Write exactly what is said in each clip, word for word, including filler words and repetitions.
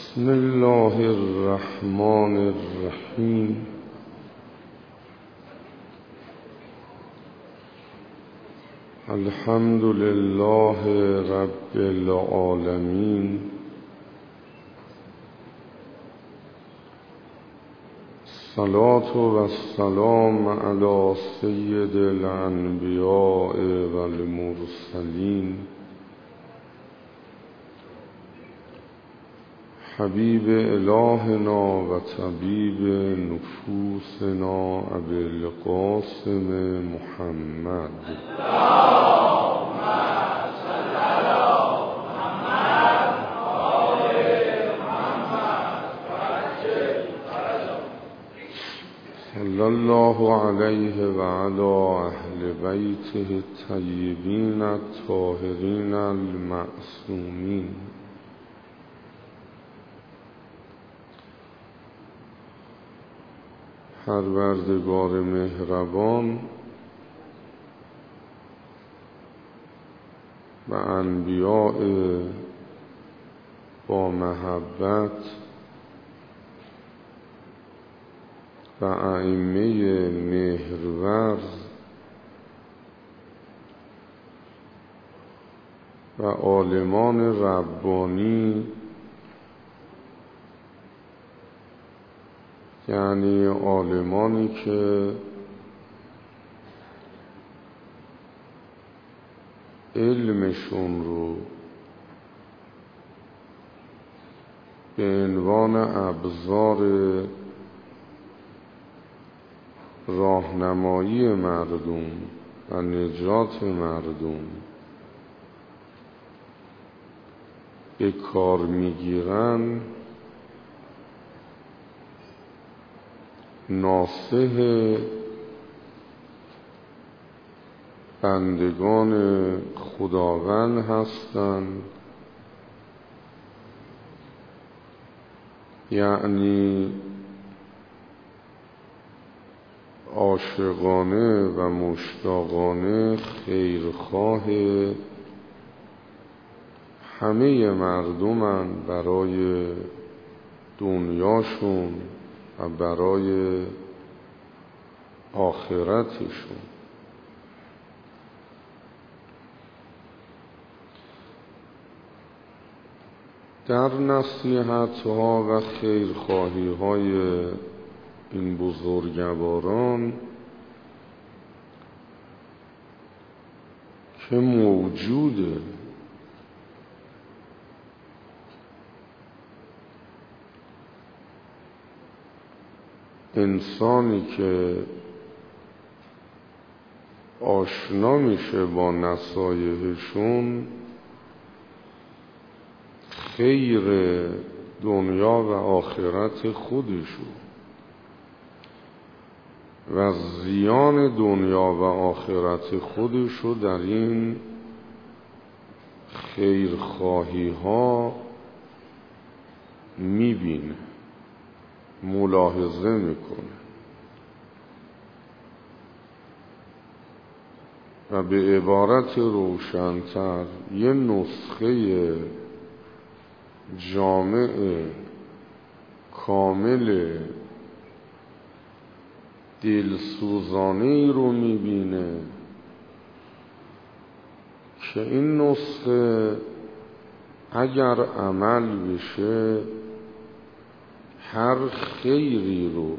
بسم الله الرحمن الرحیم. الحمد لله رب العالمین. الصلاة و السلام علی سید الانبیاء و المرسلین حبیب الهنا و طبیب نفوسنا ابی القاسم محمد. اللهم صل علی محمد آل محمد وعجل فرجه. صلی الله علیه و علی اهل بیته الطیبین الطاهرین المعصومین. پروردگار مهربان و انبیاء با محبت و ائمه مهرورز و عالمان ربانی، یعنی عالمانی که علمشون رو به عنوان ابزار راهنمایی مردم و نجات مردم به کار میگیرن، ناصح بندگان خداوند هستند، یعنی عاشقانه و مشتاقانه خیرخواه همه مردمن برای دنیاشون و برای آخرتشون. در نصیحت ها و خیرخواهی های این بزرگواران که موجوده، انسانی که آشنا میشه با نصایحشون خیر دنیا و آخرت خودشو و زیان دنیا و آخرت خودشو در این خیرخواهی ها میبینه، ملاحظه میکنه و به عبارت روشن‌تر یه نسخه جامع کامل دلسوزانه‌ای رو میبینه که این نسخه اگر عمل بشه هر خیری رو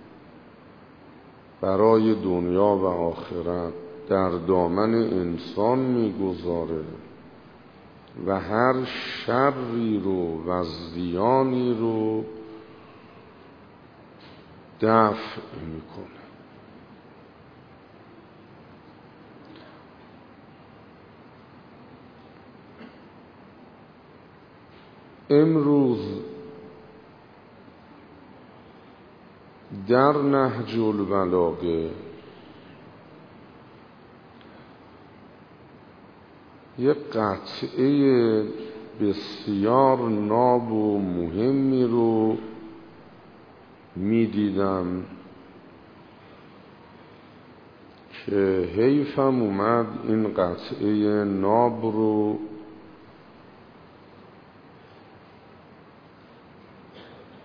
برای دنیا و آخرت در دامن انسان میگذاره و هر شری رو و زیانی رو دفع میکنه. امروز در نهج البلاغه یک قطعه بسیار ناب و مهمی رو میدیدم که حیفم اومد این قطعه ناب رو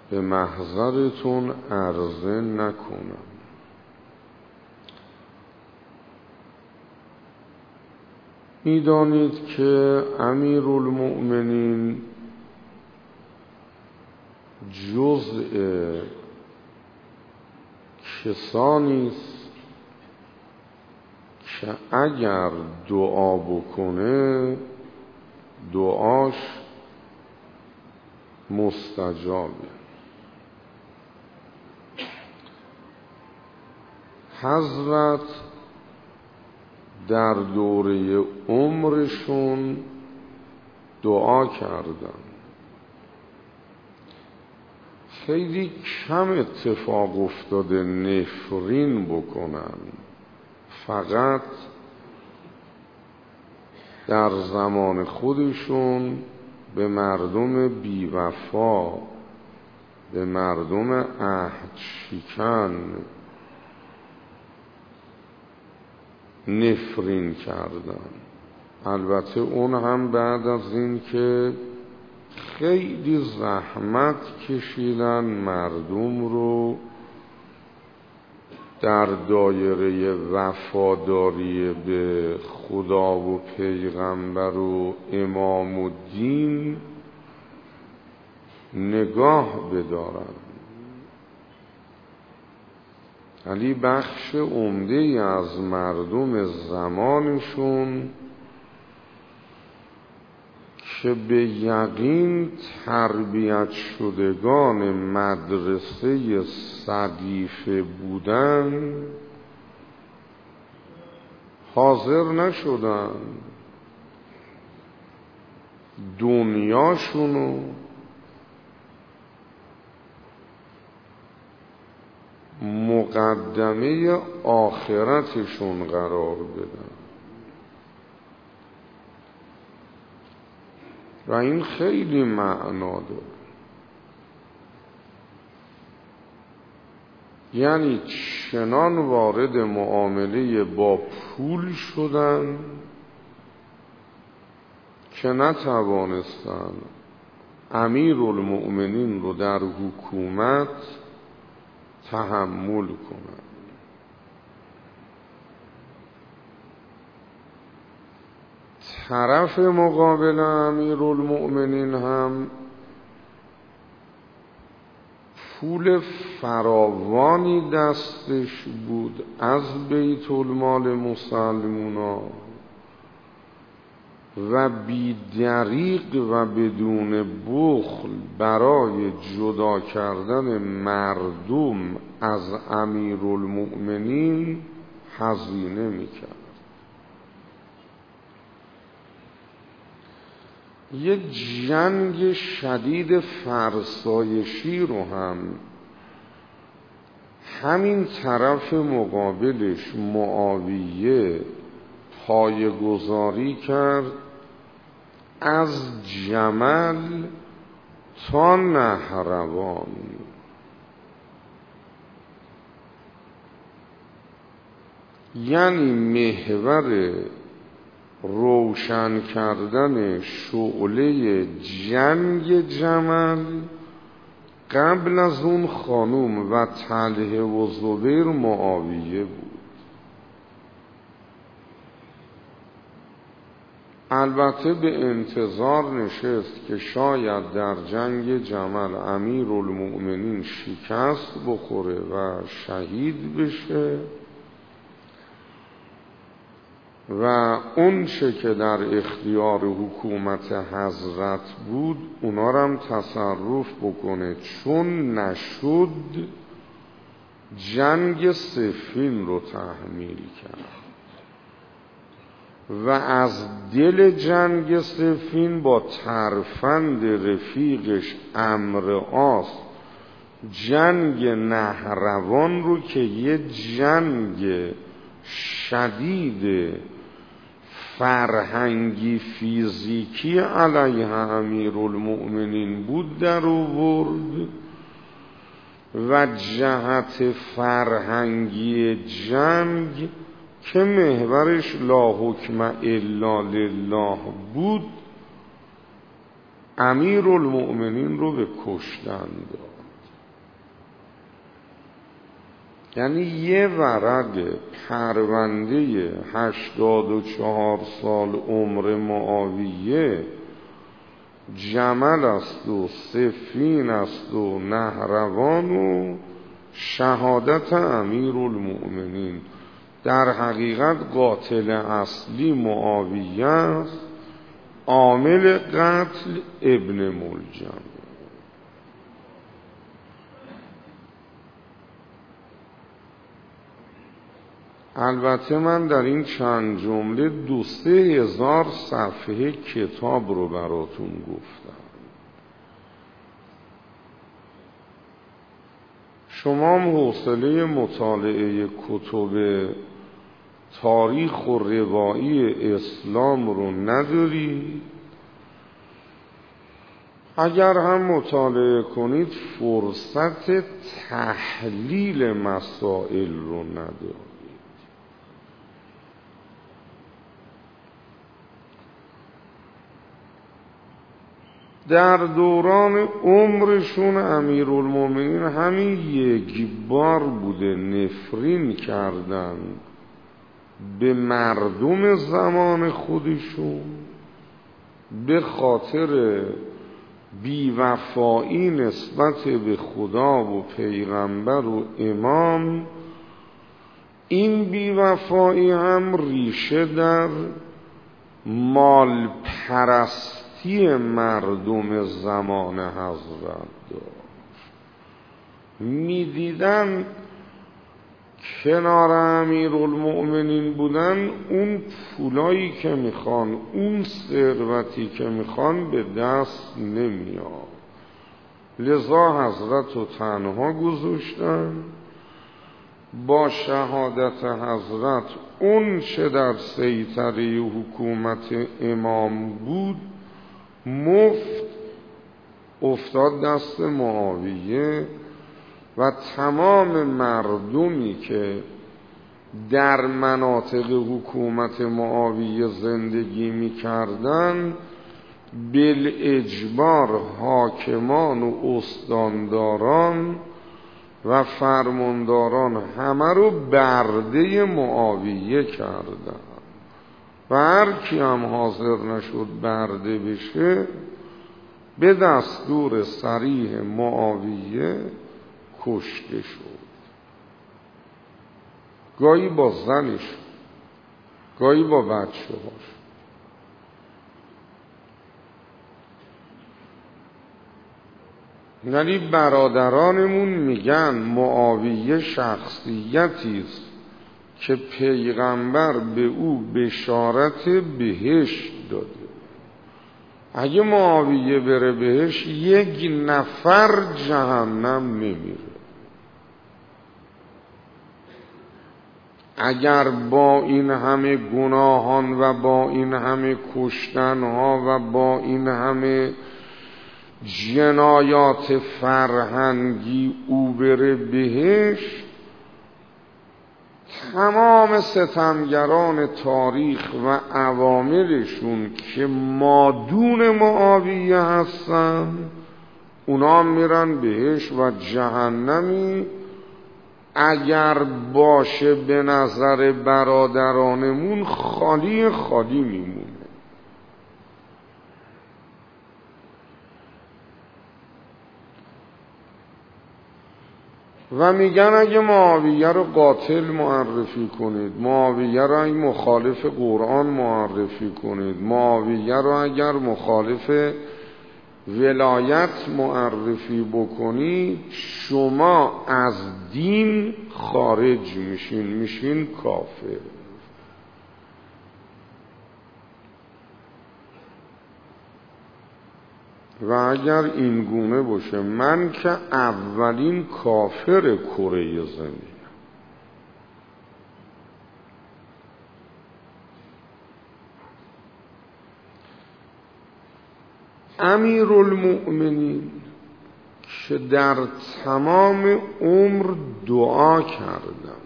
به محضرتون عرضه نکنم. می‌دانید که امیرالمؤمنین جزء کسانی است که اگر دعا بکنه دعاش مستجابه. حضرت در دوره عمرشون دعا کردن. خیلی کم اتفاق افتاده نفرین بکنن، فقط در زمان خودشون به مردم بیوفا، به مردم عهد شکن نفرین کردن. البته اون هم بعد از این که خیلی زحمت کشیدن مردم رو در دایره وفاداری به خدا و پیغمبر و امام و دین نگاه بدارن. علی بخش عمده از مردم زمانشون که به یقین تربیت شدگان مدرسه صدیفه بودن حاضر نشدن دنیاشونو مقدمه آخرتشون قرار بدن و این خیلی معنا داره. یعنی چنان وارد معامله با پول شدن که نتوانستن امیرالمؤمنین رو در حکومت تحمل کنن. طرف مقابل امیرالمؤمنین هم پول فراوانی دستش بود از بیت المال مسلمونا و بی دریغ و بدون بخل برای جدا کردن مردم از امیرالمؤمنین هزینه میکرد. یه جنگ شدید فرسایشی رو هم همین طرف مقابلش معاویه پایه‌گذاری کرد از جمل تا نهروان. یعنی محور روشن کردن شعله جنگ جمل قبل از اون خانوم و طلحه و زبیر معاویه بود. البته به انتظار نشست که شاید در جنگ جمل امیرالمؤمنین شکست بخوره و شهید بشه و اون چه که در اختیار حکومت حضرت بود اونا رو هم تصرف بکنه. چون نشد جنگ صفین رو تحمیل کرد و از دل جنگ صفین با ترفند رفیقش عمرو عاص جنگ نهروان رو که یه جنگ شدید فرهنگی فیزیکی علیه امیرالمؤمنین بود در آورد و جهت فرهنگی جنگ که محورش لا حکم الا لله بود امیرالمؤمنین رو به کشتن داد. یعنی یه ورق پرونده هشتاد و چهار سال عمر معاویه جمل است و صفین است و نهروان و شهادت امیرالمؤمنین. در حقیقت قاتل اصلی معاویه است، عامل قتل ابن ملجم. البته من در این چند جمله دو سه هزار صفحه کتاب رو براتون گفتم. شما هم حوصله مطالعه کتب تاریخ و روایی اسلام رو ندارید. اگر هم مطالعه کنید فرصت تحلیل مسائل رو ندارید. در دوران عمرشون امیرالمومنین همین یک بار بوده نفرین کردن به مردم زمان خودشون به خاطر بیوفایی نسبت به خدا و پیغمبر و امام. این بیوفایی هم ریشه در مال پرستی مردم زمان حضرت داشت. میدیدن کنار امیرالمؤمنین بودن اون پولایی که میخوان، اون ثروتی که میخوان به دست نمیاد، لذا حضرت رو تنها گذاشتن. با شهادت حضرت اون چه در سیطره حکومت امام بود مفت افتاد دست معاویه و تمام مردمی که در مناطق حکومت معاویه زندگی می کردن بالاجبار حاکمان و استانداران و فرمانداران همه رو برده معاویه کردن و هر کی هم حاضر نشد برده بشه به دستور صریح معاویه کشته شد. گاهی با زنش، گاهی با بچه هاش. یعنی برادرانمون میگن معاویه شخصیتی است که پیغمبر به او بشارت بهشت داده. اگه معاویه بره بهشت یک نفر جهنم نمیره. اگر با این همه گناهان و با این همه کشتنها و با این همه جنایات فرهنگی او بره بهشت، تمام ستمگران تاریخ و عواملشون که مادون معاویه هستن اونا میرن بهشت و جهنمی اگر باشه به نظر برادرانمون خالی خالی میمونه. و میگن اگه معاویه رو قاتل معرفی کنید، معاویه رو اگه مخالف قرآن معرفی کنید، معاویه رو اگر مخالف ولایت معرفی بکنید، شما از دین خارج میشین، میشین کافر. و اگر این گونه باشه من که اولین کافر کره زمین. امیرالمؤمنین که در تمام عمر دعا کردن،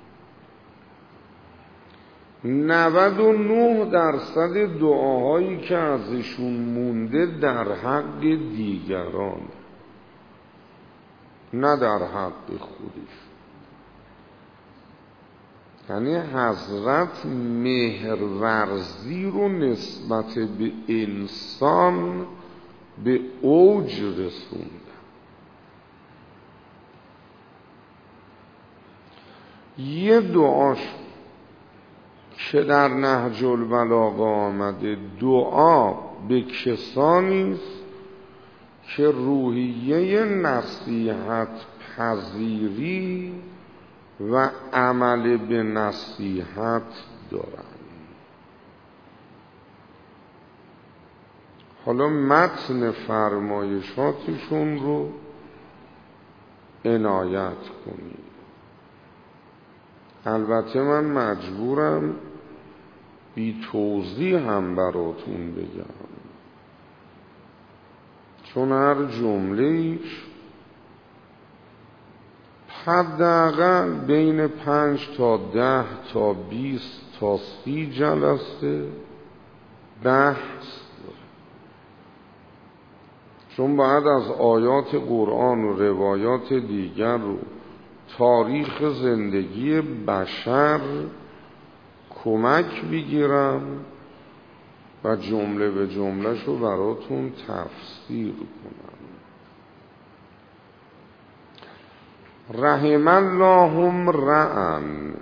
نود و نه درصد دعاهایی که ازشون مونده در حق دیگران، نه در حق خودش. یعنی حضرت مهرورزی رو نسبت به انسان به اوج رسوندن. یه دعاش که در نهج البلاغه آمده، دعا به کسانی است که روحیه نصیحت پذیری و عمل به نصیحت دارند. حالا متن فرمایشاتشون رو عنایت کنید. البته من مجبورم بی توضیح هم براتون بگم، چون هر جمله ایش حداقل بین پنج تا ده تا بیست تا سی جلسه بحث داره، چون بعد از آیات قرآن و روایات دیگر رو تاریخ زندگی بشر کمک بگیرم و جمله به جمله شو براتون تفسیر کنم. رحم الله امرأن،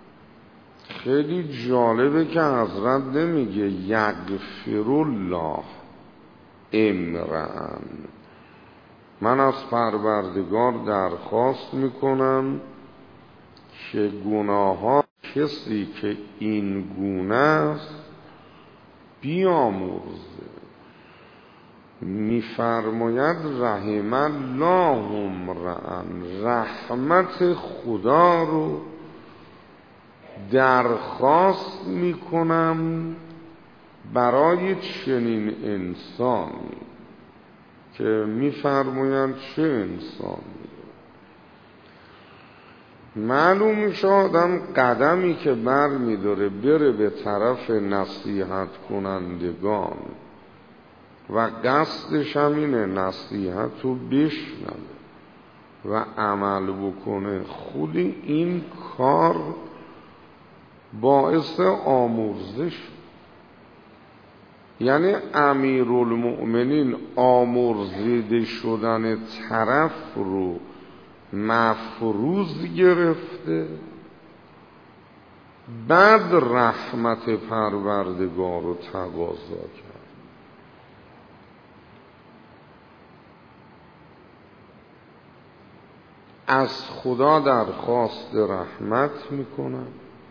خیلی جالبه که حضرت نمیگه یغفر الله امرأن. من از پروردگار درخواست میکنم که گناهان کسی که این گونه است بیامرزه. میفرماید رحم الله امرأن، رحمت خدا رو درخواست میکنم برای چنین انسانی که میفرمایند چه انسانی. معلوم میشه آدم قدمی که بر میداره بره به طرف نصیحت کنندگان و قصدش هم اینه نصیحت رو بشنوه و عمل بکنه، خود این کار باعث آمرزش. یعنی امیرالمؤمنین آمرزیده شدن طرف رو مفروض گرفته، بعد رحمت پروردگار رو تقاضا کرد. از خدا درخواست رحمت میکنم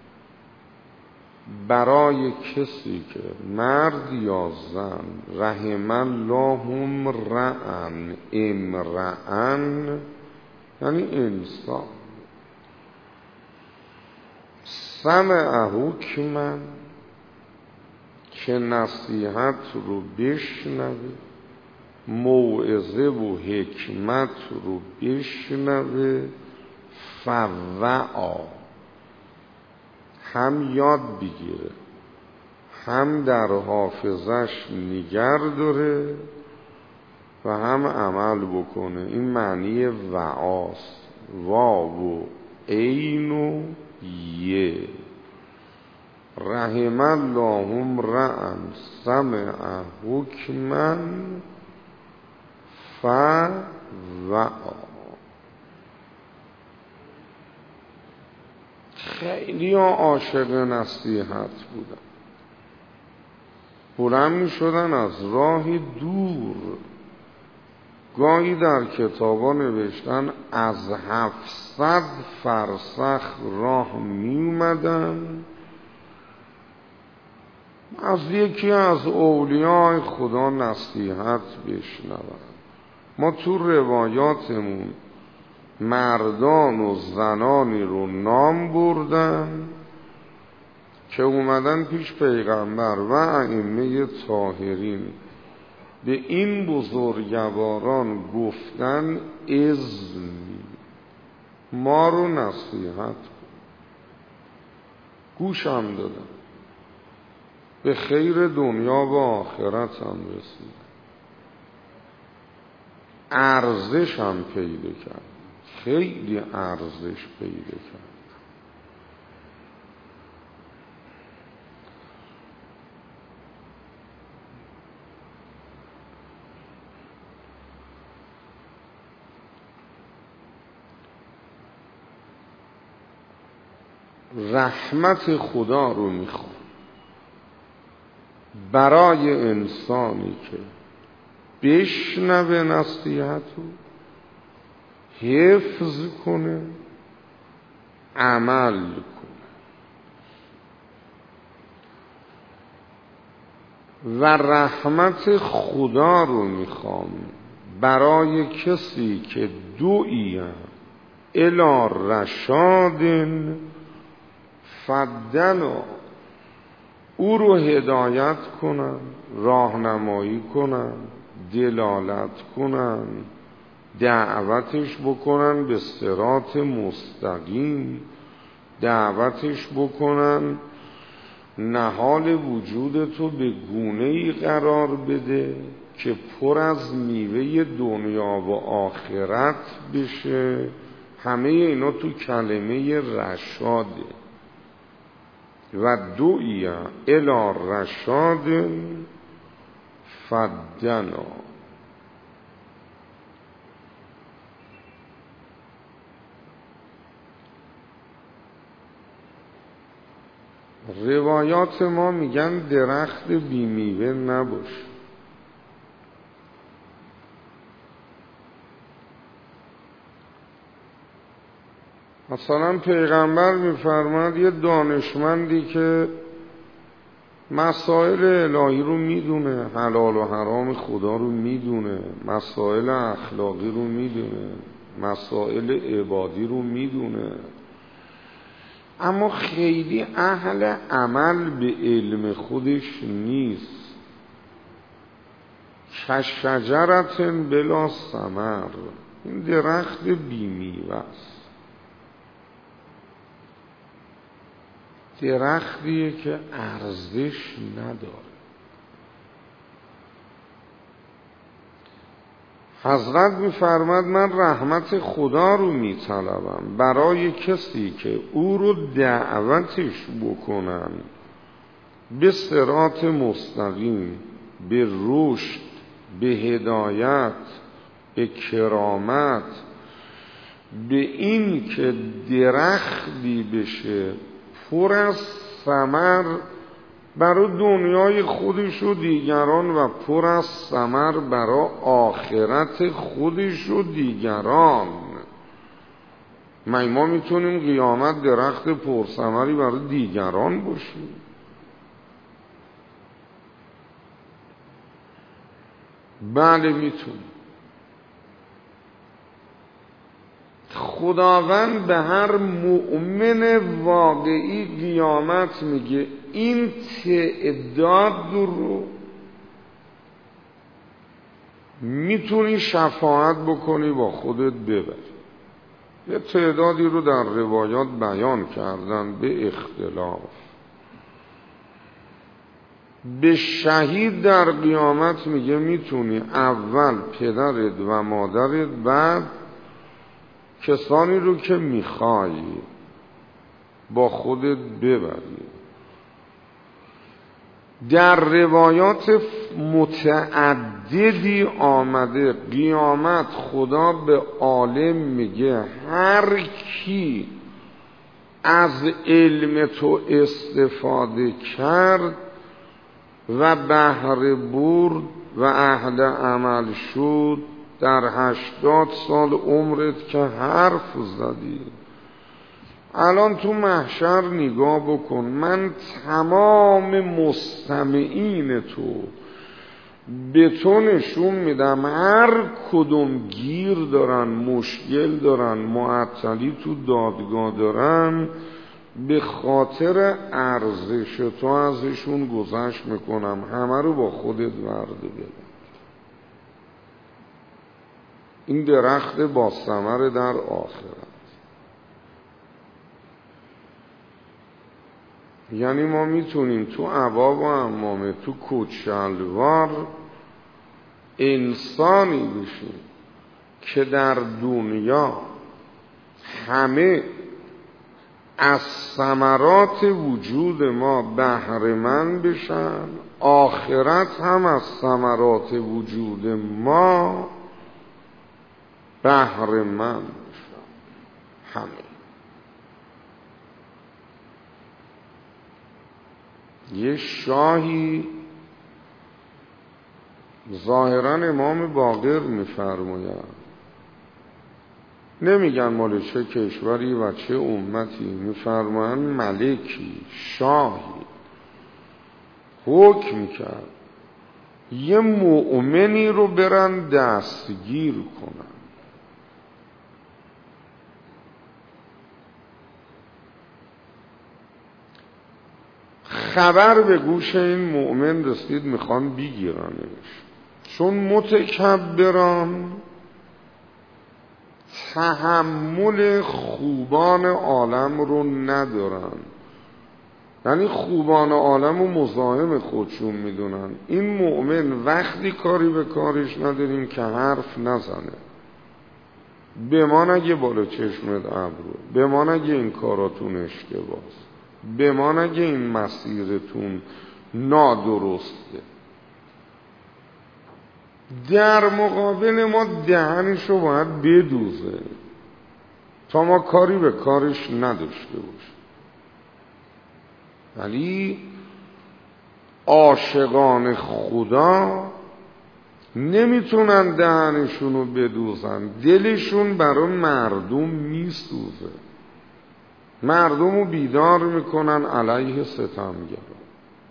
برای کسی که مرد یا زن، رحم الله امرأن، امرأن یعنی انسان، سمع حکمن که نصیحت رو بشنوه، موعظه و حکمت رو بشنوه، فوعا هم یاد بگیره هم در حافظش نگر داره و هم عمل بکنه. این معنی وعاست، واو و عین و یه. رحم الله امرأ سمع حکما فوعا. خیلی ها عاشق نصیحت بودن، بلند می شدن از راه دور. گاهی در کتابا نوشتن از هفتصد فرسخ راه می اومدن از یکی از اولیاء خدا نصیحت بشنون. ما تو روایاتمون مردان و زنانی رو نام بردن که اومدن پیش پیغمبر و ائمه طاهرین، به این بزرگواران گفتن اذن ما رو نصیحت کن. گوشم دادن، به خیر دنیا و آخرت هم رسید، ارزش هم پیدا کرد، خیلی ارزش پیدا کرد. رحمت خدا رو میخوام برای انسانی که بشنوه نصیحت رو، حفظ کنه، عمل کنه. و رحمت خدا رو میخوام برای کسی که دوئی الی رشاد فدنا، او رو هدایت کنن، راهنمایی کنن، دلالت کنن، دعوتش بکنن به صراط مستقیم، دعوتش بکنن نهال وجود تو به گونه‌ای قرار بده که پر از میوه دنیا و آخرت بشه. همه اینا تو کلمه رشاده. و دوئی الی رشاد فدنا. روایات ما میگن درخت بی میوه نباش. مثلا پیغمبر میفرماد یه دانشمندی که مسائل الهی رو میدونه، حلال و حرام خدا رو میدونه، مسائل اخلاقی رو میدونه، مسائل عبادی رو میدونه، اما خیلی اهل عمل به علم خودش نیست. کشجرت بلا ثمر، این درخت بی میوه است. درختیه که ارزش نداره. حضرت می‌فرماد من رحمت خدا رو می‌طلبم برای کسی که او رو دعوتش بکنن به صراط مستقیم، به رشد، به هدایت، به کرامت، به این که درختی بشه پر از ثمر برای دنیای خودش و دیگران و پر از ثمر برای آخرت خودش و دیگران. ما میتونیم قیامت درخت پرثمری برای دیگران باشیم؟ بله میتونیم. خداوند به هر مؤمن واقعی قیامت میگه این تعداد رو میتونی شفاعت بکنی با خودت ببری. یه تعدادی رو در روایات بیان کردن به اختلاف. به شهید در قیامت میگه میتونی اول پدرت و مادرت، بعد کسانی رو که میخوای با خودت ببری. در روایات متعددی آمده قیامت خدا به عالم میگه هر کی از علم تو استفاده کرد و بهره برد و اهل عمل شد، در هشتاد سال عمرت که حرف زدی، الان تو محشر نگاه بکن، من تمام مستمعین تو به تو نشون میدم هر کدوم گیر دارن، مشکل دارن، معطلی تو دادگاه دارن، به خاطر ارزش تو ازشون گذشت میکنم، همه رو با خودت ورده بده. این درخت با ثمر در آخرت. یعنی ما میتونیم تو عبا و عمامه، تو کت شلوار انسانی بشیم که در دنیا همه از ثمرات وجود ما بهره مند بشن، آخرت هم از ثمرات وجود ما بهره مند بشن. همه یه شاهی ظاهرا امام باقر میفرماید، نمیگن مال چه کشوری و چه امتی، میفرمایند ملکی شاهی حکم کرد یه مؤمنی رو برن دستگیر کنن. خبر به گوش این مؤمن رسید میخوان بگیرنش، چون متکبران تحمل خوبان عالم رو ندارن، یعنی خوبان عالم رو مزاحم خودشون میدونن. این مؤمن وقتی کاری به کارش نداریم که حرف نزنه، به ما نگه بالا چشمت ابرو، به ما نگه این کاراتون اشتباهه، به ما نگه این مسیرتون نادرسته، در مقابل ما دهنشو باید بدوزه تا ما کاری به کارش نداشته باشیم. ولی عاشقان خدا نمیتونن دهنشونو بدوزن، دلشون برای مردم میسوزه، مردمو بیدار میکنن علیه ستمگران،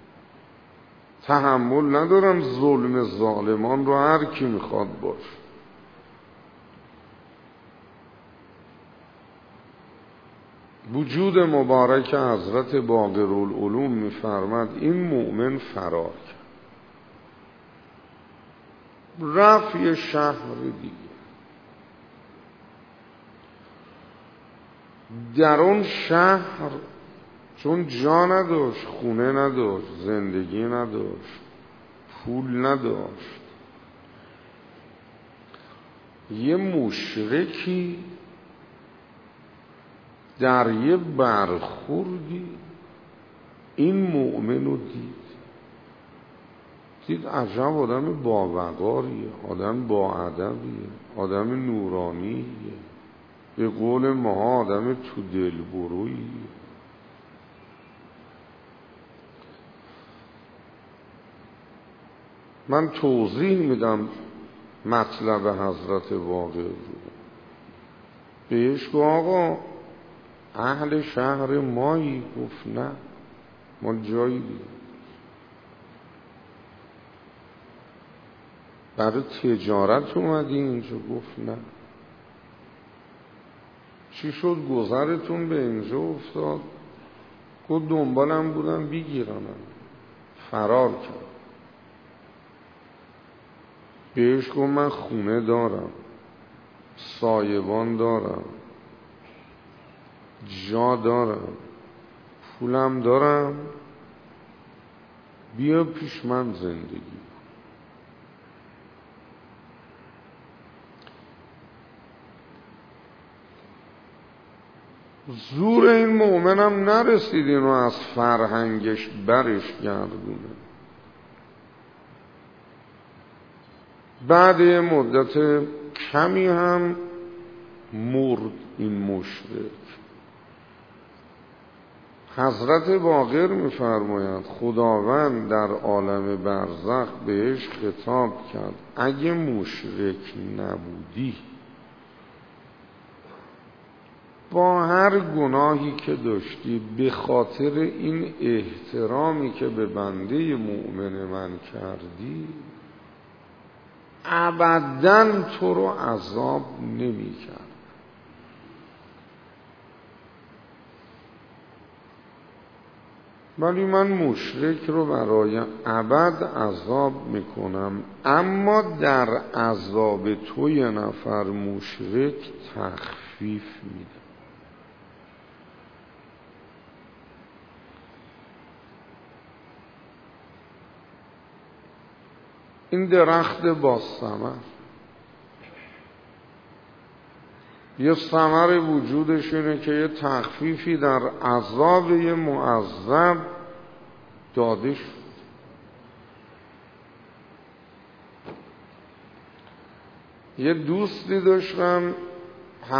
تحمل ندارن ظلم ظالمان رو هر کی میخواد باش. وجود مبارک حضرت باقرالعلوم میفرماد این مؤمن فرار کرد، رفت یه شهر دیگه. در اون شهر چون جا نداشت، خونه نداشت، زندگی نداشت، پول نداشت، یه مشرکی در یه برخوردی این مؤمن رو دید، دید عجب آدم باوقاریه، آدم با ادبیه، آدم نورانیه، به قول ما آدم تو دل بروییه. من توضیح میدم مطلب حضرت باقر رو. بهش گفت آقا اهل شهر مایی؟ گفت نه، ما جایی دیم. برای تجارت اومدی اینجا؟ گفت نه. چی شد گذرتون به اینجا افتاد؟ گفت دنبالم بودن بگیرنم، فرار کرد. بهش گفت من خونه دارم، سایبان دارم، جا دارم، پولم دارم، بیا پیش من زندگی. زور این مؤمنم نرسید اینو از فرهنگش برش گردونه. بعد یه مدت کمی هم مرد این مشرک. حضرت باقر می‌فرمایند خداوند در عالم برزخ بهش خطاب کرد اگه مشرک نبودی، با هر گناهی که داشتی، به خاطر این احترامی که به بنده مؤمن من کردی، ابداً تو رو عذاب نمی کرد. ولی من مشرک رو برای ابد عذاب میکنم، اما در عذاب تو یه نفر مشرک تخفیف میدم. این درخت با ثمر، یه ثمر وجودش اینه که یه تخفیفی در عذاب یه معذب داده شد. یه دوستی داشتم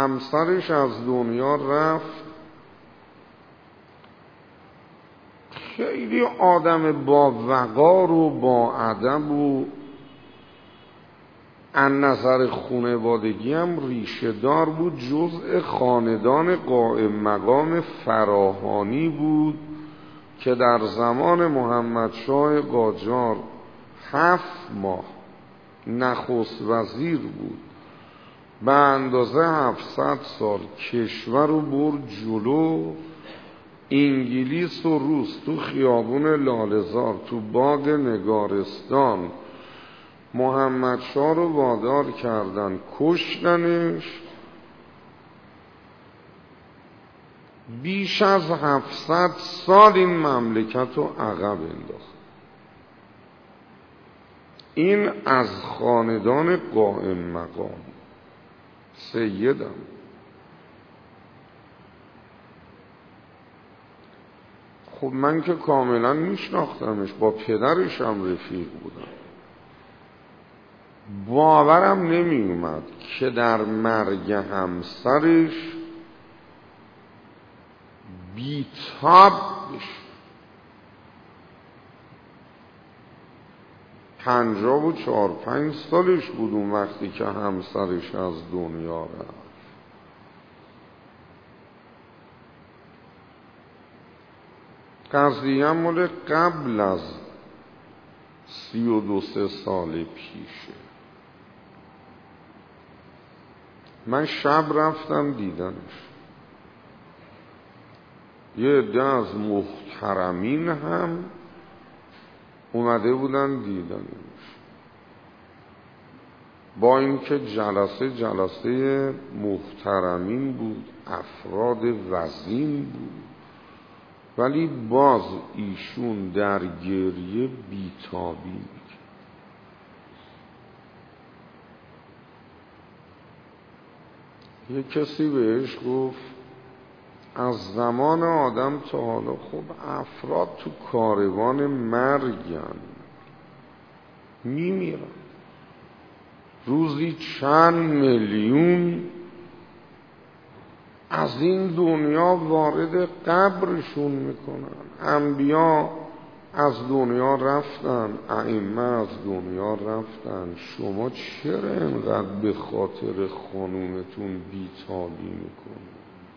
همسرش از دنیا رفت، خیلی آدم با وقار و با ادب و از نظر خانوادگی هم ریشه دار بود. جزء خاندان قائم مقام فراهانی بود که در زمان محمد شاه قاجار هفت ماه نخست وزیر بود. به اندازه هفتصد سال کشور رو برد جلو. انگلیس و روس تو خیابون لاله‌زار، تو باغ نگارستان محمد شاه رو وادار کردن کشتنش. بیش از هفتصد سال این مملکت رو عقب انداخت. این از خاندان قائم مقام. سیدم خب من که کاملا میشناختمش، با پدرشم رفیق بودم. باورم نمی اومد که در مرگ همسرش بیتاب بشه. پنجاه و چهار پنج سالش بود اون وقتی که همسرش از دنیا رفت. قضیه مال قبل از سی و دو سه سال پیشه. من شب رفتم دیدنش. یه عده از محترمین هم اومده بودن دیدنش، با اینکه جلسه جلسه محترمین بود، افراد وزین بود، ولی باز ایشون در گریه بیتابی میکرد. یه کسی بهش گفت از زمان آدم تا حالا خب افراد تو کاروان مرگن، میمیرن، روزی چند میلیون از این دنیا وارد قبرشون میکنن. انبیا از دنیا رفتن، ائمه از دنیا رفتن، شما چرا اینقدر به خاطر خانومتون بیتابی میکنید؟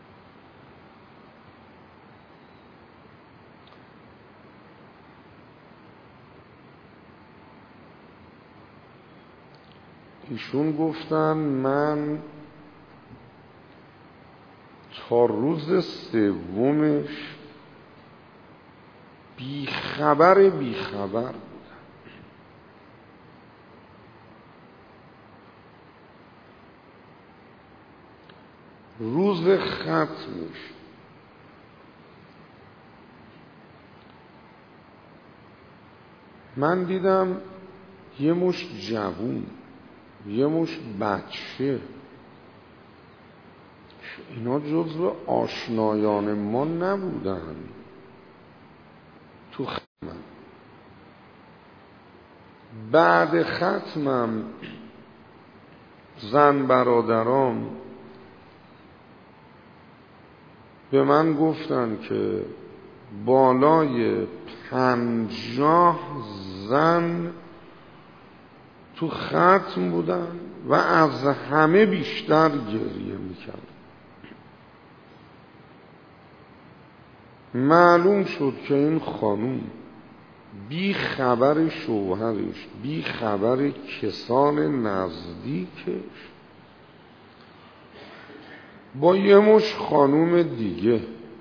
ایشون گفتن من تا روز سومش بیخبر بیخبر بودم. روز ختمش من دیدم یه مشت جوون، یه مشت بچه، اینا جزو آشنایان ما نبودن. تو ختمم بعد ختمم زن برادرام به من گفتن که بالای پنجاه زن تو ختم بودن و از همه بیشتر گریه میکرد. معلوم شد که این خانوم بی خبر شوهرش، بی خبر کسان نزدیکش، با یه مش خانوم دیگه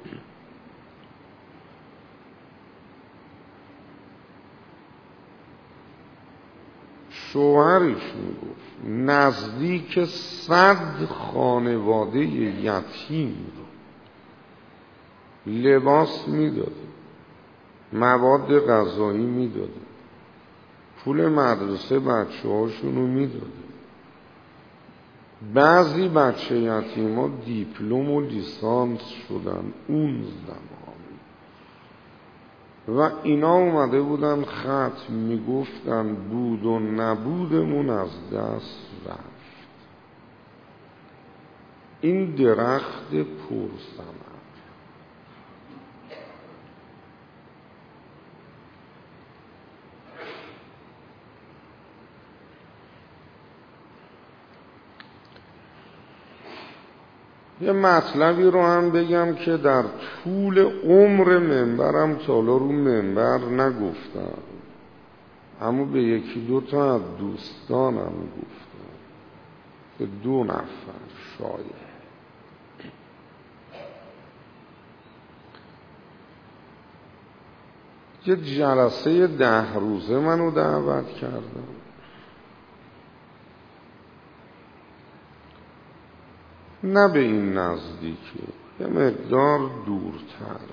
شوهرش میگفت نزدیک صد خانواده یتیم رو لباس میداده، مواد غذایی میداده، پول مدرسه بچه هاشونو میداده. بعضی بچه یتیم ها دیپلم و لیسانس شدن اون زمان و اینا اومده بودن ختم میگفتن بود و نبودمون از دست رفت. این درخت پرثمر یه مطلبی رو هم بگم که در طول عمر منبرم تا حالا رو منبر نگفتم، اما به یکی دو تا از دوستانم گفتم، به دو نفر شاید. یه جلسه ده روزه منو دعوت کردم، نه به این نزدیکه، یه مقدار دورتر.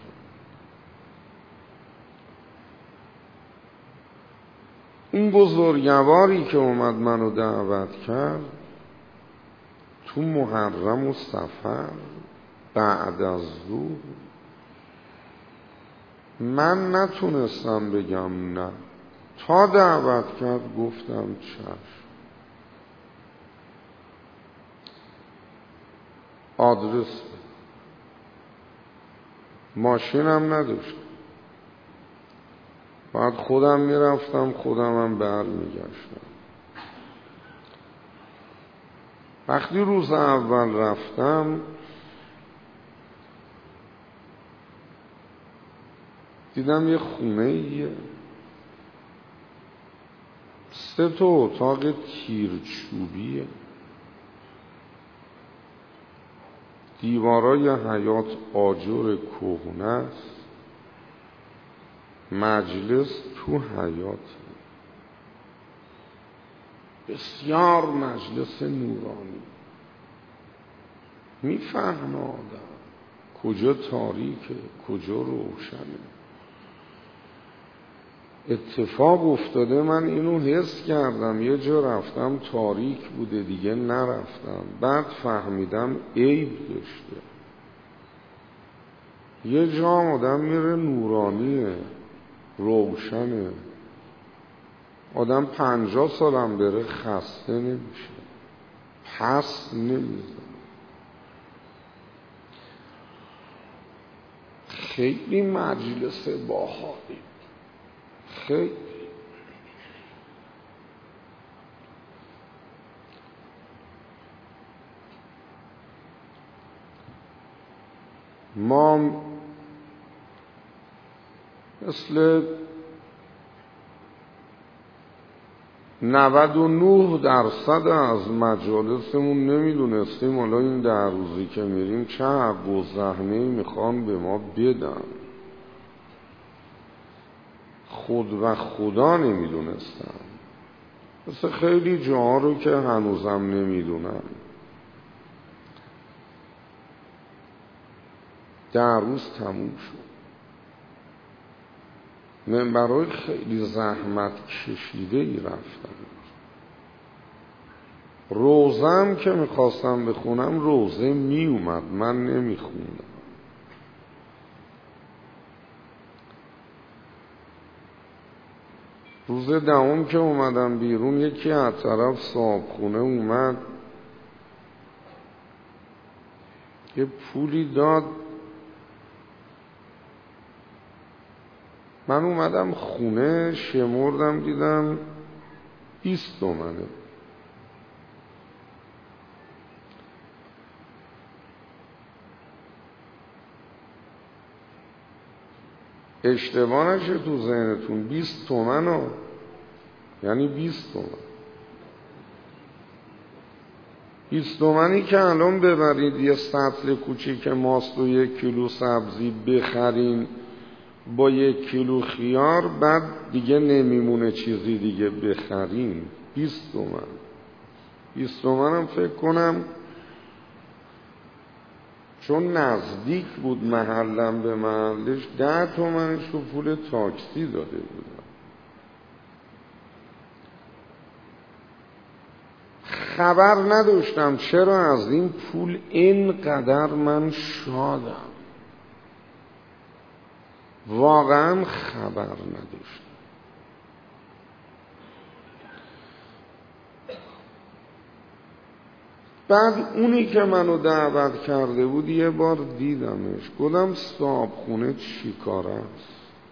این بزرگواری که اومد منو دعوت کرد تو محرم و صفر بعد از ظهر، من نتونستم بگم نه، تا دعوت کرد گفتم چشم. آدرس بده. ماشینم نداشت، بعد خودم میرفتم خودم هم بر میگشتم. وقتی روز اول رفتم دیدم یه خونه ایه، سه تا اتاق تیرچوبیه، دیوارای حیاط آجر کهنه است، مجلس تو حیاط، بسیار مجلس نورانی. میفهمه آدم کجا تاریکه کجا روشنه. اتفاق افتاده من اینو حس کردم، یه جا رفتم تاریک بوده دیگه نرفتم، بعد فهمیدم عیب داشته. یه جا آدم میره نورانیه روشنه، آدم پنجاه سالم بره خسته نمیشه، پس نمیزن. خیلی مجلس باحالی، خیلی. ما مثل نود و نه درصد از مجالسمون نمیدونستیم حالا این در روزی که میریم چه حق و زحمه‌ای میخوان به ما بدن. خود و خدا نمیدونستم، مثل خیلی جاها رو که هنوزم نمیدونم. در روز تموم شد. منبرای خیلی زحمت کشیده ای رفتم. روزم که میخواستم بخونم روزه میومد، من نمیخوندم. روز دهم که اومدم بیرون یکی از طرف صاحبخونه اومد یه پولی داد، من اومدم خونه شمردم دیدم بیست تومنه. اشتباه نشه تو ذهنتون، بیست تومن ها، یعنی بیست تومن. بیست تومنی که الان ببرید یه سطل کوچیک ماست و یک کیلو سبزی بخرین با یک کیلو خیار، بعد دیگه نمیمونه چیزی دیگه بخرین. بیست تومن. بیست تومن هم فکر کنم چون نزدیک بود محلم به محلش، ده تومنش رو پول تاکسی داده بودم. خبر نداشتم چرا از این پول اینقدر من شادم، واقعا خبر نداشتم. بعد اونی که منو دعوت کرده بود یه بار دیدمش، گفتم صاحبخونه چی کار است؟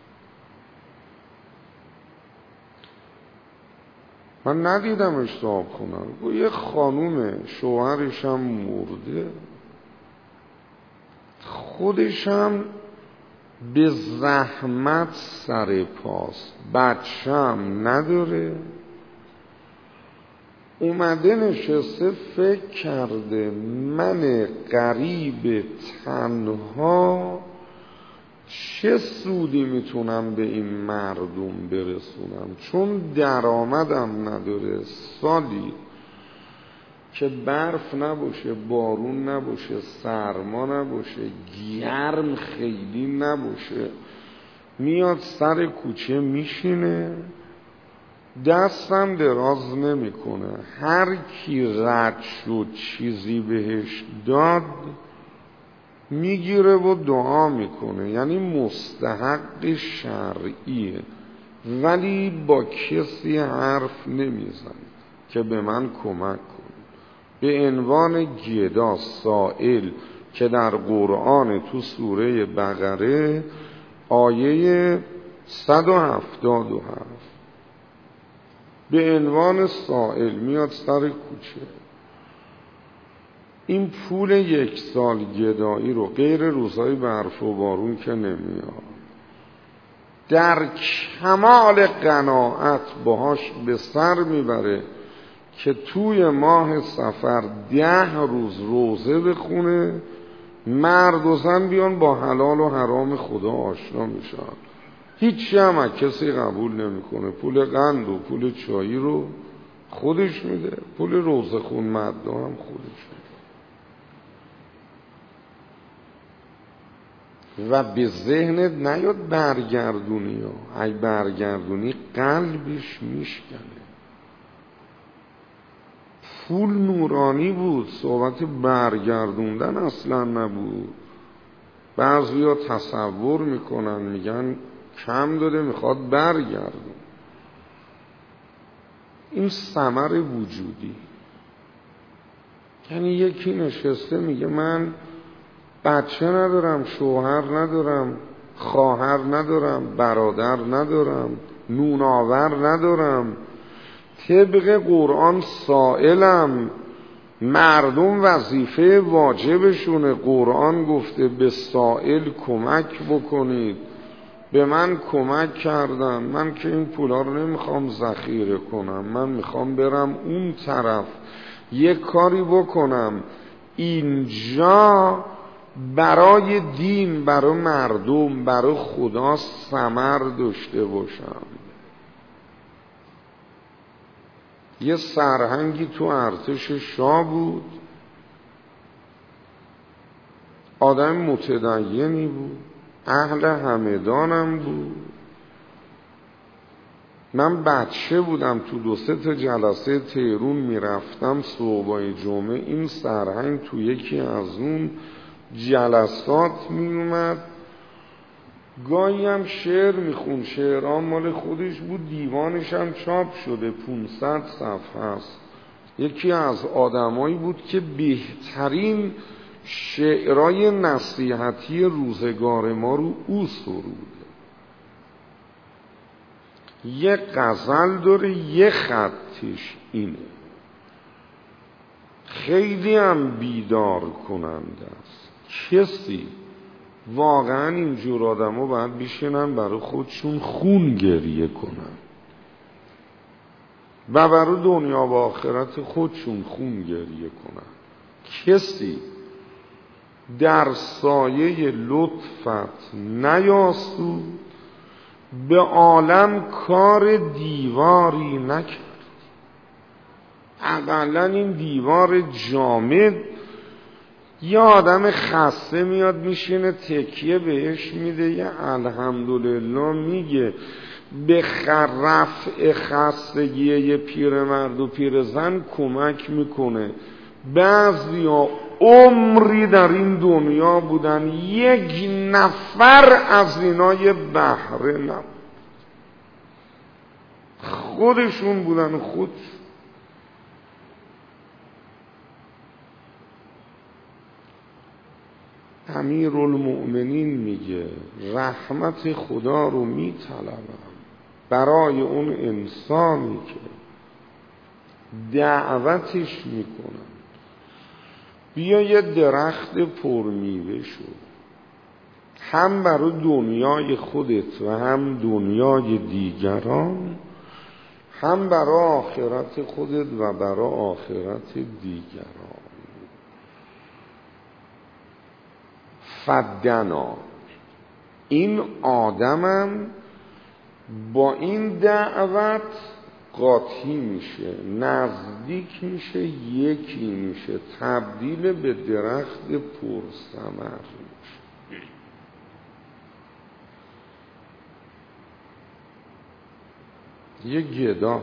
من ندیدمش صاحبخونه. گفت یه خانومه شوهرش هم مرده، خودش هم به زحمت سر پاست، بچه هم نداره، اومده نشسته فکر کرده من غریب تنها چه سودی میتونم به این مردم برسونم، چون درآمدم نداره، سالی که برف نباشه، بارون نباشه، سرما نباشه، گرم خیلی نباشه، میاد سر کوچه میشینه، دستم دراز نمیکنه، هر کی رد شد چیزی بهش داد میگیره و دعا میکنه، یعنی مستحق شرعیه، ولی با کسی حرف نمیزنه که به من کمک کنه. به عنوان گدا سائل که در قرآن تو سوره بقره آیه صد و هفتاد و هفت به عنوان سائل میاد سر کوچه، این پول یک سال گدایی رو غیر روزهای برف و بارون که نمیاد، در کمال قناعت باهاش به سر میبره که توی ماه صفر ده روز روزه بخونه، مرد و زن بیان با حلال و حرام خدا آشنا میشن، هیچی هم از کسی قبول نمیکنه، پول قند و پول چایی رو خودش میده، پول روزه خون مده هم خودش میده و به ذهنت نیاد برگردونی ها، اگه برگردونی قلبش میشکنه. پول نورانی بود، صحبت برگردوندن اصلا نبود. بعضی ها تصور میکنن میگن کم داده میخواد برگردون، این ثمر وجودی، یعنی یکی نشسته میگه من بچه ندارم، شوهر ندارم، خواهر ندارم، برادر ندارم، نوناور ندارم، طبق قرآن سائلم، مردم وظیفه واجبشونه، قرآن گفته به سائل کمک بکنید، به من کمک کردن، من که این پولا رو نمیخوام ذخیره کنم، من میخوام برم اون طرف یک کاری بکنم، اینجا برای دین، برای مردم، برای خدا ثمر داشته باشم. یه سرهنگی تو ارتش شاه بود، آدم متدینی بود، اهل همدانم بود. من بچه بودم تو دو سه تا جلسه تهرون میرفتم صبحای جمعه، این سرهنگ تو یکی از اون جلسات میومد، گاهی هم شعر میخون، شعران مال خودش بود، دیوانش هم چاپ شده، پونصد صفحه است. یکی از آدمایی بود که بهترین شعرهای نصیحتی روزگار ما رو او سرود. یه غزل داره، یه خطش اینه، خیلی هم بیدار کننده است. کسی واقعا اینجور آدم ها باید بشینن برای خودشون خون گریه کنن و برای دنیا و آخرت خودشون خون گریه کنن. کسی در سایه لطفت نیاسود، به عالم کار دیواری نکرد. اقلا این دیوار جامد، یه آدم خسته میاد میشینه تکیه بهش میده، یه الحمدلله میگه، به رفع خستگی یه پیرمرد و پیرزن کمک میکنه. بعضیا عمری در این دنیا بودن، یک نفر از اینا یه بهره نبود، خودشون بودن. خود امیرالمؤمنین میگه رحمت خدا رو میطلبم برای اون انسانی که دعوتش میکنم بیا یه درخت پرمیوه شو، هم برای دنیای خودت و هم دنیای دیگران، هم برای آخرت خودت و برای آخرت دیگران. فدنا، این آدمم با این دعوت قاطی میشه، نزدیک میشه، یکی میشه، تبدیل به درخت پرثمر میشه. یه گدا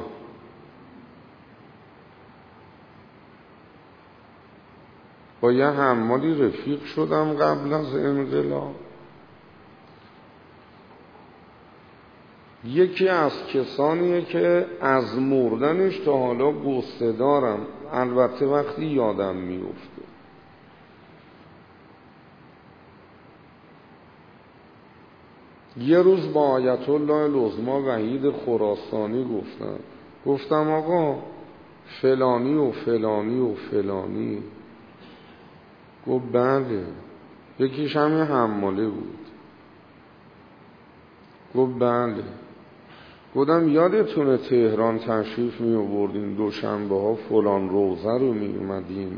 با یه حمالی رفیق شدم قبل از انقلاب. یکی از کسانیه که از مردنش تا حالا غصه دارم، البته وقتی یادم میفته. یه روز با آیت الله العظمی وحید خراسانی گفتم گفتم آقا فلانی و فلانی و فلانی. گفت بله. یکیش هم یه حماله بود. گفت بله. گفتم یادتونه تهران تشریف می آوردین دوشنبه ها فلان روزه رو می اومدین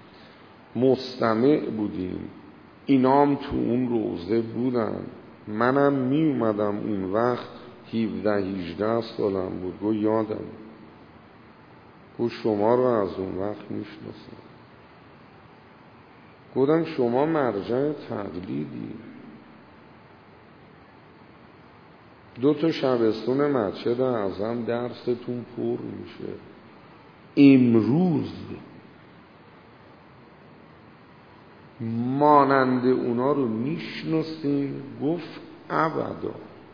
مستمع بودین، اینام تو اون روزه بودن، منم می اومدم اون وقت هفده هجده سالم بود. گفت یادم. گفت شما رو از اون وقت می شناسم. گفتم شما مرجع تقلیدی. دو تا شبستون مسجد اعظم درستون پر میشه. امروز مانند اونا رو میشناسین؟ گفت ابدا.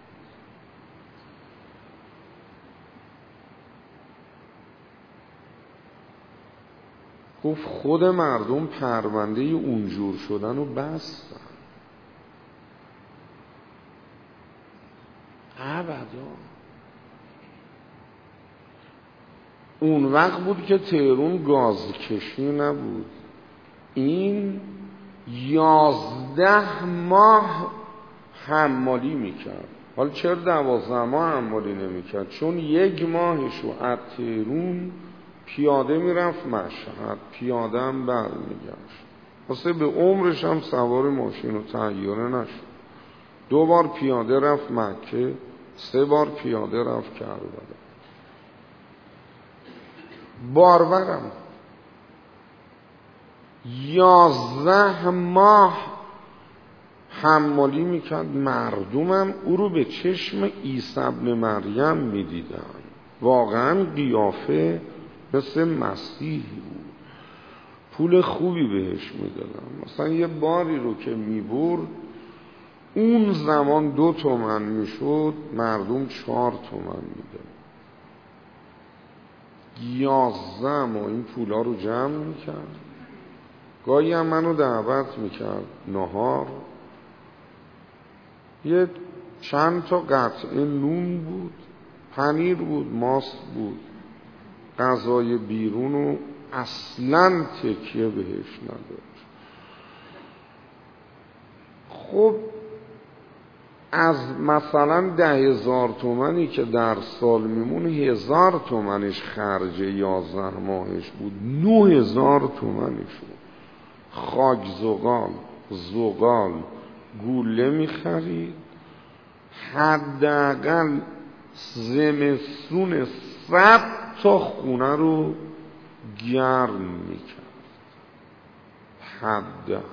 گفت خود مردم پرونده اونجور شدن رو بستن. ابدا. اون وقت بود که تهران گازکشی نبود. این یازده ماه حمالی میکرد. حالا چرا دوازده ماه حمالی نمیکرد؟ چون یک ماهشو از تهران پیاده میرفت مشهد، پیاده هم برمیگشت. واسه به عمرش هم سوار ماشین و طیاره نشد. دو بار پیاده رفت مکه، سه بار پیاده رفت کربلا. بارورم یازده ماه حمالی میکرد. مردمم او رو به چشم عیسی ابن مریم میدیدن. واقعا قیافه مثل مسیحی بود. پول خوبی بهش میدادن. مثلا یه باری رو که میبرد اون زمان دو تومن میشد، مردم چهار تومن میدن. یازده ماه این پولا رو جمع میکرد. گاهی هم منو دعوت میکرد نهار. یه چند تا قطعه نون بود، پنیر بود، ماست بود. غذای بیرونو اصلا تکیه بهش نداشت. خب از مثلا ده هزار تومنی که در سال میمون، هزار تومنش خرج یازده ماهش بود، نه هزار تومنش بود. خاک زغال، زغال، گوله میخرید. حداقل زمستون صد تا خونه رو گرم میکرد. حداقل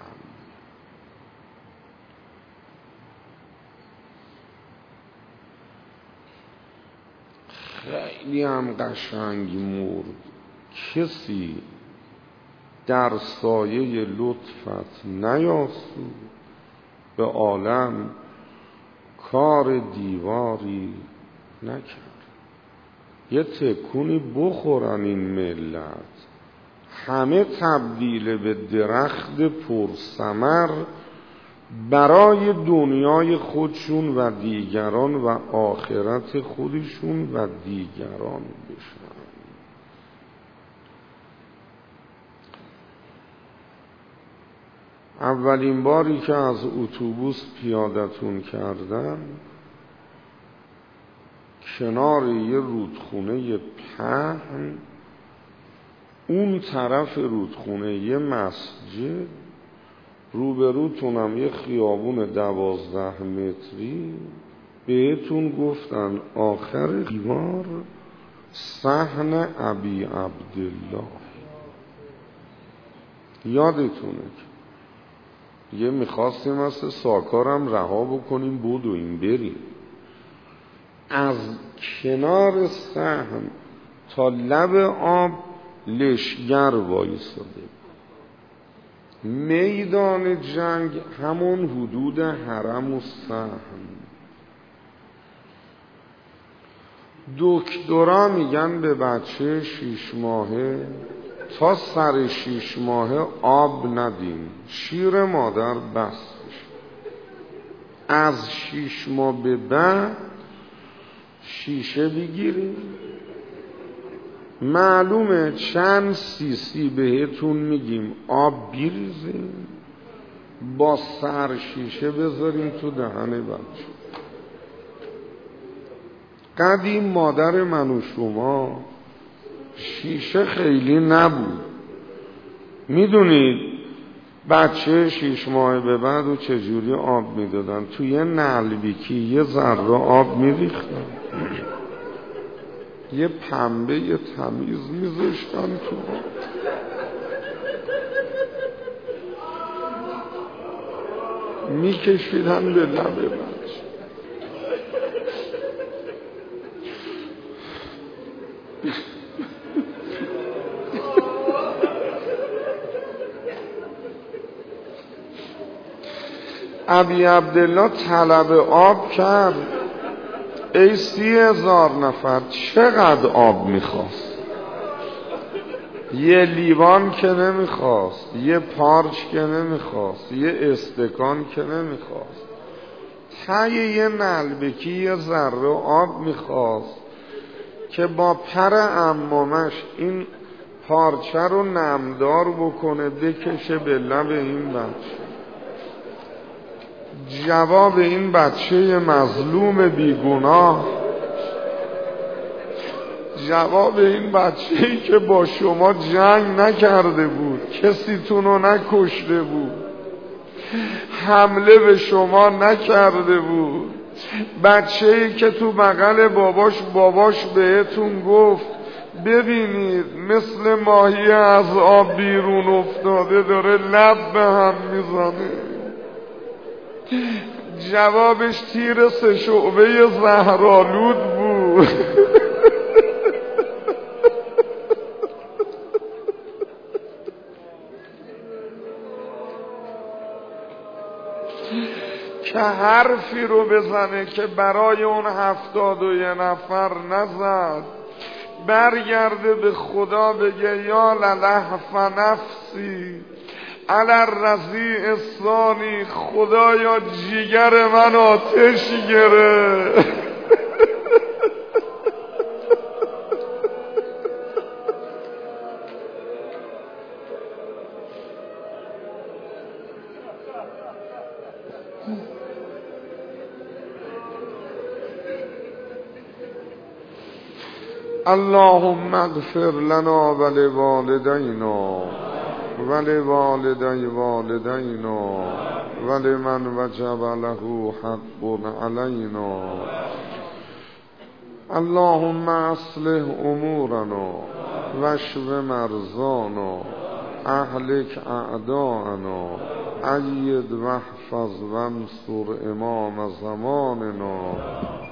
خیلی هم قشنگ مرد. کسی در سایه لطفت نیاسود، به عالم کار دیواری نکرد. یه تکونی بخورن این ملت، همه تبدیل به درخت پرثمر برای دنیای خودشون و دیگران و آخرت خودشون و دیگران بشن. اولین باری که از اتوبوس پیادتون کردم کنار یه رودخونه پهن، اون طرف رودخونه یه مسجد، روبروتونم یه خیابون دوازده متری، بهتون گفتن آخر دیوار صحن ابی عبدالله. یادتونه که یه میخواستیم از ساکارم رها بکنیم بدویم بریم. از کنار صحن تا لب آب لشگر وایساده. میدان جنگ همون حدود حرم و صحن. دکترا میگن به بچه شیش ماهه تا سر شیش ماهه آب ندیم، شیر مادر بس بشه. از شیش ماه به بعد شیشه بگیریم، معلومه چند سی سی بهتون میگیم آب بیریزیم، با سر شیشه بذاریم تو دهن بچه. قدیم مادر من و شما شیشه خیلی نبود. میدونید بچه شیش ماه به بعد و چجوری آب میدادن؟ توی یه نلبیکی یه ذره آب میریختن، یه پنبه یه تمیز میذاشتن تو آب. میکشیدن به لب بچه. ابی عبدالله طلب آب کرد. ای سی هزار نفر چقدر آب میخواست؟ یه لیوان که نمیخواست، یه پارچ که نمیخواست، یه استکان که نمیخواست، ته یه نلبکی یه ذره آب میخواست که با پر عمامش این پارچه رو نمدار بکنه بکشه به لب این بچه. جواب این بچه مظلوم بیگناه، جواب این بچه‌ای که با شما جنگ نکرده بود، کسی تونو نکشته بود، حمله به شما نکرده بود، بچه‌ای که تو بغل باباش باباش بهتون گفت ببینید مثل ماهی از آب بیرون افتاده داره لب به هم میزنه، جوابش تیر سه شعبه زهرآلود بود. که حرفی رو بزنه که برای اون هفتاد و یه نفر نزد، برگرده به خدا بگه یا للهف نفسی علر رضیع ثانی، خدایا جیگر من آتش گرفت. اللهم اغفر لنا ولوالدینا ولوالدی والدینا ولمن وجب له حق علینا. اللهم اصلح امورنا واشف مرضانا اهلک اعداءنا اید واحفظ وانصر امام زماننا